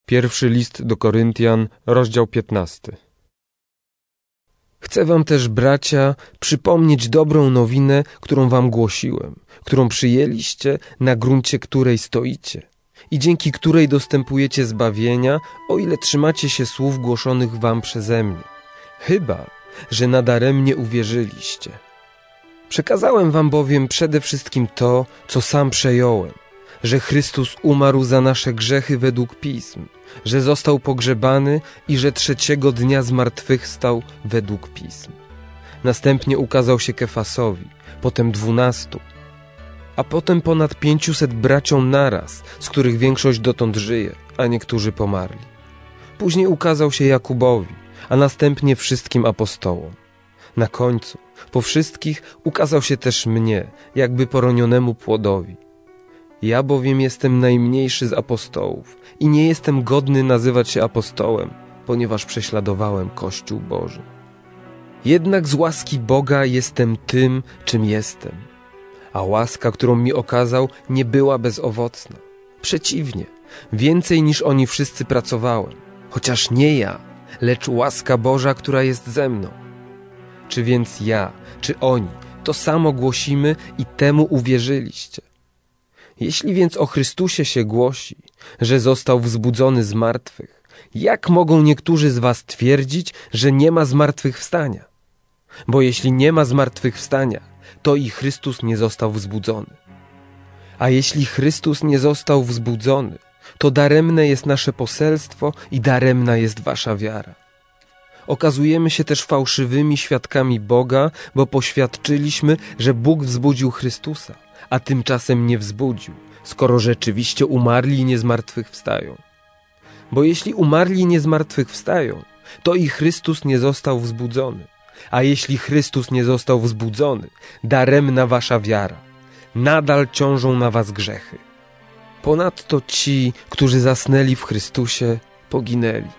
Pierwszy list do Koryntian, rozdział 15. Chcę wam też, bracia, przypomnieć dobrą nowinę, którą wam głosiłem, którą przyjęliście, na gruncie której stoicie i dzięki której dostępujecie zbawienia, o ile trzymacie się słów głoszonych wam przeze mnie. Chyba że nadaremnie uwierzyliście. Przekazałem wam bowiem przede wszystkim to, co sam przejąłem, że Chrystus umarł za nasze grzechy według Pism, że został pogrzebany i że trzeciego dnia zmartwychwstał według Pism. Następnie ukazał się Kefasowi, potem 12, a potem ponad 500 braciom naraz, z których większość dotąd żyje, a niektórzy pomarli. Później ukazał się Jakubowi, a następnie wszystkim apostołom. Na końcu, po wszystkich, ukazał się też mnie, jakby poronionemu płodowi. Ja bowiem jestem najmniejszy z apostołów i nie jestem godny nazywać się apostołem, ponieważ prześladowałem Kościół Boży. Jednak z łaski Boga jestem tym, czym jestem. A łaska, którą mi okazał, nie była bezowocna. Przeciwnie, więcej niż oni wszyscy pracowałem, chociaż nie ja, lecz łaska Boża, która jest ze mną. Czy więc ja, czy oni, to samo głosimy i temu uwierzyliście. Jeśli więc o Chrystusie się głosi, że został wzbudzony z martwych, jak mogą niektórzy z was twierdzić, że nie ma zmartwychwstania? Bo jeśli nie ma zmartwychwstania, to i Chrystus nie został wzbudzony. A jeśli Chrystus nie został wzbudzony, to daremne jest nasze poselstwo i daremna jest wasza wiara. Okazujemy się też fałszywymi świadkami Boga, bo poświadczyliśmy, że Bóg wzbudził Chrystusa, a tymczasem nie wzbudził, skoro rzeczywiście umarli nie zmartwychwstają. Bo jeśli umarli nie zmartwychwstają, to i Chrystus nie został wzbudzony. A jeśli Chrystus nie został wzbudzony, daremna wasza wiara. Nadal ciążą na was grzechy. Ponadto ci, którzy zasnęli w Chrystusie, poginęli.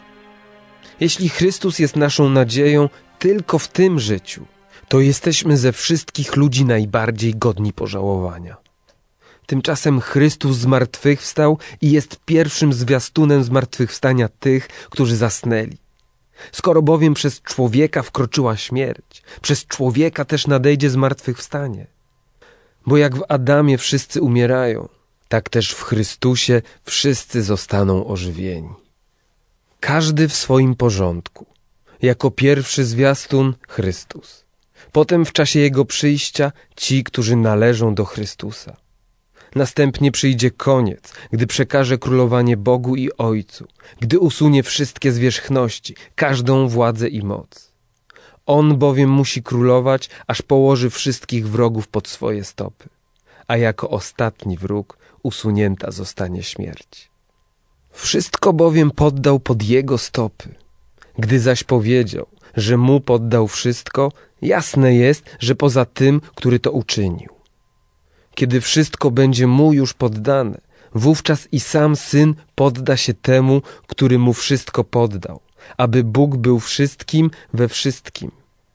Jeśli Chrystus jest naszą nadzieją tylko w tym życiu, to jesteśmy ze wszystkich ludzi najbardziej godni pożałowania. Tymczasem Chrystus zmartwychwstał i jest pierwszym zwiastunem zmartwychwstania tych, którzy zasnęli. Skoro bowiem przez człowieka wkroczyła śmierć, przez człowieka też nadejdzie zmartwychwstanie. Bo jak w Adamie wszyscy umierają, tak też w Chrystusie wszyscy zostaną ożywieni. Każdy w swoim porządku. Jako pierwszy zwiastun Chrystus. Potem w czasie Jego przyjścia ci, którzy należą do Chrystusa. Następnie przyjdzie koniec, gdy przekaże królowanie Bogu i Ojcu, gdy usunie wszystkie zwierzchności, każdą władzę i moc. On bowiem musi królować, aż położy wszystkich wrogów pod swoje stopy, a jako ostatni wróg usunięta zostanie śmierć. Wszystko bowiem poddał pod Jego stopy. Gdy zaś powiedział, że Mu poddał wszystko, jasne jest, że poza tym, który to uczynił. Kiedy wszystko będzie Mu już poddane, wówczas i sam Syn podda się temu, który Mu wszystko poddał, aby Bóg był wszystkim we wszystkim.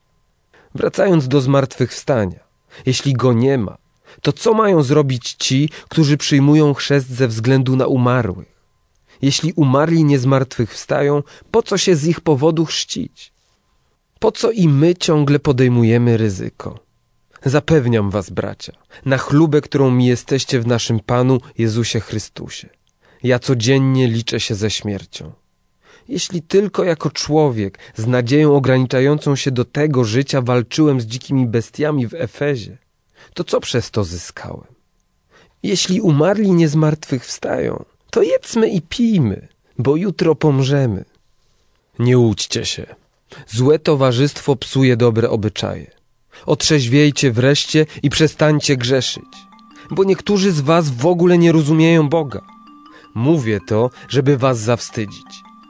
Wracając do zmartwychwstania, jeśli Go nie ma, to co mają zrobić ci, którzy przyjmują chrzest ze względu na umarłych? Jeśli umarli nie zmartwychwstają, po co się z ich powodu chrzcić? Po co i my ciągle podejmujemy ryzyko? Zapewniam was, bracia, na chlubę, którą mi jesteście w naszym Panu Jezusie Chrystusie. Ja codziennie liczę się ze śmiercią. Jeśli tylko jako człowiek z nadzieją ograniczającą się do tego życia walczyłem z dzikimi bestiami w Efezie, to co przez to zyskałem? Jeśli umarli nie zmartwychwstają, to jedzmy i pijmy, bo jutro pomrzemy. Nie łudźcie się. Złe towarzystwo psuje dobre obyczaje. Otrzeźwiejcie wreszcie i przestańcie grzeszyć, bo niektórzy z was w ogóle nie rozumieją Boga. Mówię to, żeby was zawstydzić.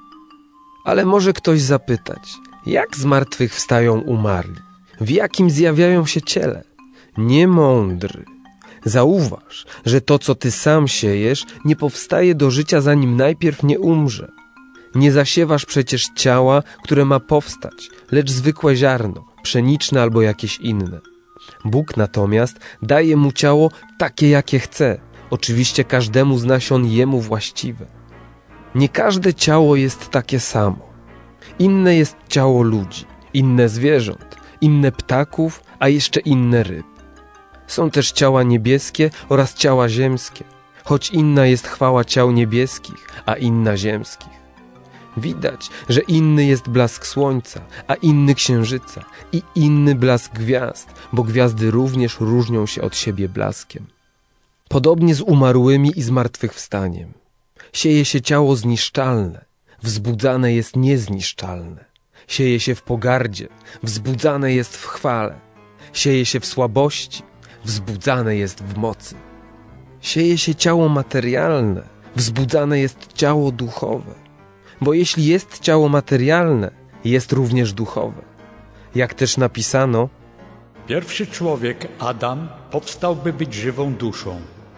Ale może ktoś zapytać, jak zmartwychwstają umarli? W jakim zjawiają się ciele? Niemądry. Zauważ, że to, co ty sam siejesz, nie powstaje do życia, zanim najpierw nie umrze. Nie zasiewasz przecież ciała, które ma powstać, lecz zwykłe ziarno, pszeniczne albo jakieś inne. Bóg natomiast daje mu ciało takie, jakie chce. Oczywiście każdemu z nasion jemu właściwe. Nie każde ciało jest takie samo. Inne jest ciało ludzi, inne zwierząt, inne ptaków, a jeszcze inne ryb. Są też ciała niebieskie oraz ciała ziemskie, choć inna jest chwała ciał niebieskich, a inna ziemskich. Widać, że inny jest blask słońca, a inny księżyca i inny blask gwiazd, bo gwiazdy również różnią się od siebie blaskiem. Podobnie z umarłymi i zmartwychwstaniem. Sieje się ciało zniszczalne, wzbudzane jest niezniszczalne. Sieje się w pogardzie, wzbudzane jest w chwale. Sieje się w słabości, wzbudzane jest w mocy. Sieje się ciało materialne, wzbudzane jest ciało duchowe. Bo jeśli jest ciało materialne, jest również duchowe. Jak też napisano: pierwszy człowiek, Adam, powstał, by być żywą duszą.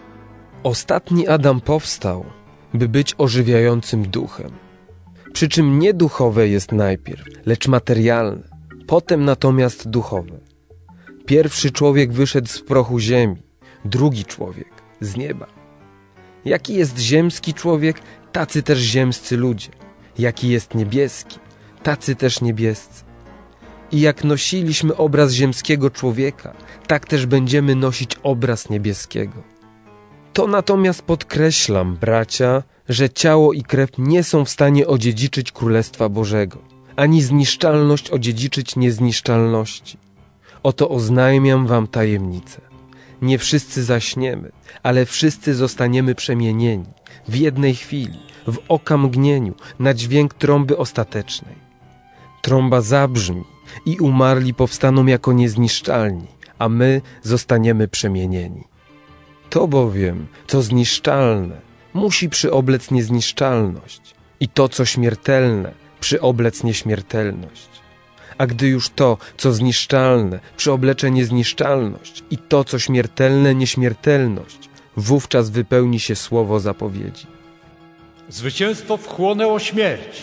Ostatni Adam powstał, by być ożywiającym duchem. Przy czym nie duchowe jest najpierw, lecz materialne, potem natomiast duchowe. Pierwszy człowiek wyszedł z prochu ziemi, drugi człowiek z nieba. Jaki jest ziemski człowiek, tacy też ziemscy ludzie. Jaki jest niebieski, tacy też niebiescy. I jak nosiliśmy obraz ziemskiego człowieka, tak też będziemy nosić obraz niebieskiego. To natomiast podkreślam, bracia, że ciało i krew nie są w stanie odziedziczyć Królestwa Bożego, ani zniszczalność odziedziczyć niezniszczalności. Oto oznajmiam wam tajemnicę. Nie wszyscy zaśniemy, ale wszyscy zostaniemy przemienieni w jednej chwili, w okamgnieniu, na dźwięk trąby ostatecznej. Trąba zabrzmi i umarli powstaną jako niezniszczalni, a my zostaniemy przemienieni. To bowiem, co zniszczalne, musi przyoblec niezniszczalność i to, co śmiertelne, przyoblec nieśmiertelność. A gdy już to, co zniszczalne, przyoblecze niezniszczalność i to, co śmiertelne, nieśmiertelność, wówczas wypełni się słowo zapowiedzi. Zwycięstwo wchłonęło śmierć.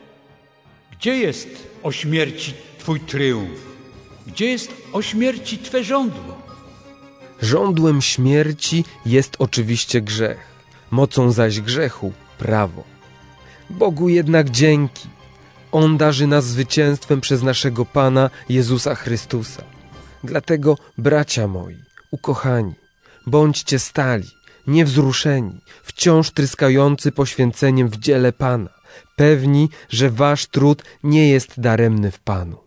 Gdzie jest o śmierci Twój tryumf? Gdzie jest o śmierci Twe żądło? Żądłem śmierci jest oczywiście grzech, mocą zaś grzechu prawo. Bogu jednak dzięki. On darzy nas zwycięstwem przez naszego Pana Jezusa Chrystusa. Dlatego, bracia moi, ukochani, bądźcie stali, niewzruszeni, wciąż tryskający poświęceniem w dziele Pana, pewni, że wasz trud nie jest daremny w Panu.